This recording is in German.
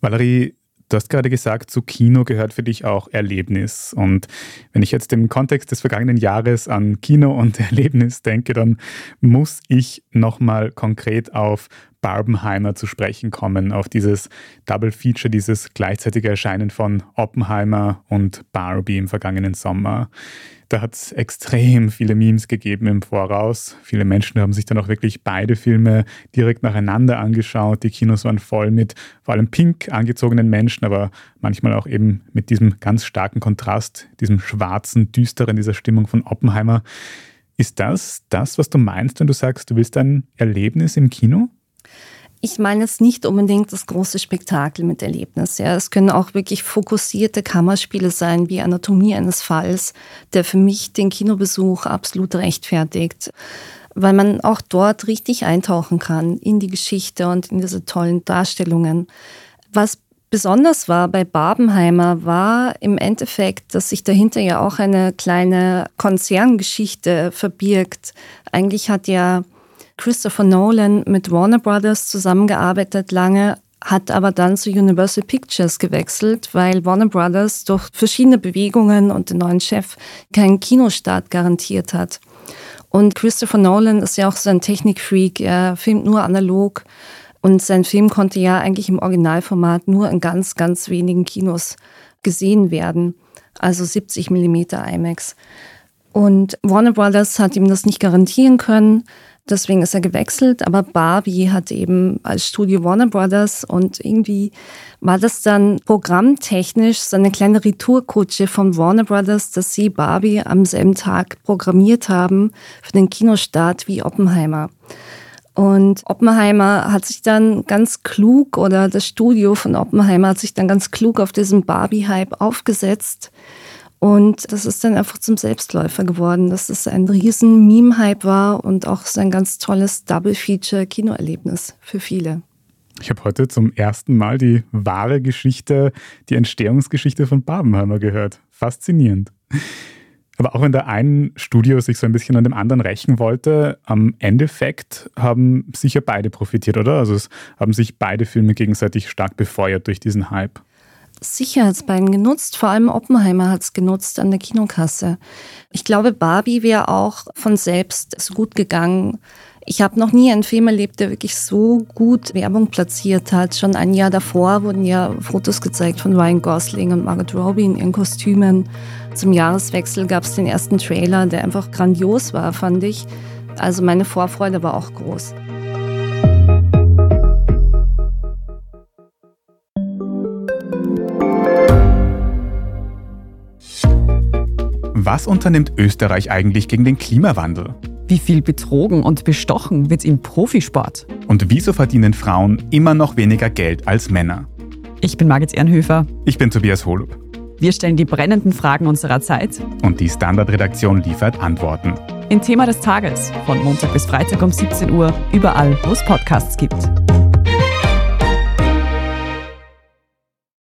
Valerie, du hast gerade gesagt, zu Kino gehört für dich auch Erlebnis. Und wenn ich jetzt im Kontext des vergangenen Jahres an Kino und Erlebnis denke, dann muss ich nochmal konkret auf Barbenheimer zu sprechen kommen, auf dieses Double Feature, dieses gleichzeitige Erscheinen von Oppenheimer und Barbie im vergangenen Sommer. Da hat es extrem viele Memes gegeben im Voraus. Viele Menschen haben sich dann auch wirklich beide Filme direkt nacheinander angeschaut. Die Kinos waren voll mit vor allem pink angezogenen Menschen, aber manchmal auch eben mit diesem ganz starken Kontrast, diesem schwarzen, düsteren, dieser Stimmung von Oppenheimer. Ist das, was du meinst, wenn du sagst, du willst ein Erlebnis im Kino? Ich meine jetzt nicht unbedingt das große Spektakel mit Erlebnis. Ja. Es können auch wirklich fokussierte Kammerspiele sein, wie Anatomie eines Falls, der für mich den Kinobesuch absolut rechtfertigt, weil man auch dort richtig eintauchen kann in die Geschichte und in diese tollen Darstellungen. Was besonders war bei Barbenheimer, war im Endeffekt, dass sich dahinter ja auch eine kleine Konzerngeschichte verbirgt. Eigentlich hat ja Christopher Nolan mit Warner Brothers zusammengearbeitet lange, hat aber dann zu Universal Pictures gewechselt, weil Warner Brothers durch verschiedene Bewegungen und den neuen Chef keinen Kinostart garantiert hat. Und Christopher Nolan ist ja auch so ein Technikfreak, er filmt nur analog und sein Film konnte ja eigentlich im Originalformat nur in ganz, ganz wenigen Kinos gesehen werden, also 70 mm IMAX. Und Warner Brothers hat ihm das nicht garantieren können. Deswegen ist er gewechselt, aber Barbie hat eben als Studio Warner Brothers und irgendwie war das dann programmtechnisch so eine kleine Retourkutsche von Warner Brothers, dass sie Barbie am selben Tag programmiert haben für den Kinostart wie Oppenheimer. Und Oppenheimer hat sich dann ganz klug, oder das Studio von Oppenheimer hat sich dann ganz klug auf diesen Barbie-Hype aufgesetzt. Und das ist dann einfach zum Selbstläufer geworden, dass es ein riesen Meme-Hype war und auch so ein ganz tolles Double-Feature-Kinoerlebnis für viele. Ich habe heute zum ersten Mal die wahre Geschichte, die Entstehungsgeschichte von Barbenheimer gehört. Faszinierend. Aber auch wenn der ein Studio sich so ein bisschen an dem anderen rächen wollte, am Endeffekt haben sicher beide profitiert, oder? Also es haben sich beide Filme gegenseitig stark befeuert durch diesen Hype. Sicher hat es beiden genutzt, vor allem Oppenheimer hat es genutzt an der Kinokasse. Ich glaube, Barbie wäre auch von selbst so gut gegangen. Ich habe noch nie einen Film erlebt, der wirklich so gut Werbung platziert hat. Schon ein Jahr davor wurden ja Fotos gezeigt von Ryan Gosling und Margot Robbie in ihren Kostümen. Zum Jahreswechsel gab es den ersten Trailer, der einfach grandios war, fand ich. Also meine Vorfreude war auch groß. Was unternimmt Österreich eigentlich gegen den Klimawandel? Wie viel betrogen und bestochen wird im Profisport? Und wieso verdienen Frauen immer noch weniger Geld als Männer? Ich bin Margit Ehrenhöfer. Ich bin Tobias Holub. Wir stellen die brennenden Fragen unserer Zeit. Und die Standardredaktion liefert Antworten. Im Thema des Tages, von Montag bis Freitag um 17 Uhr, überall, wo es Podcasts gibt.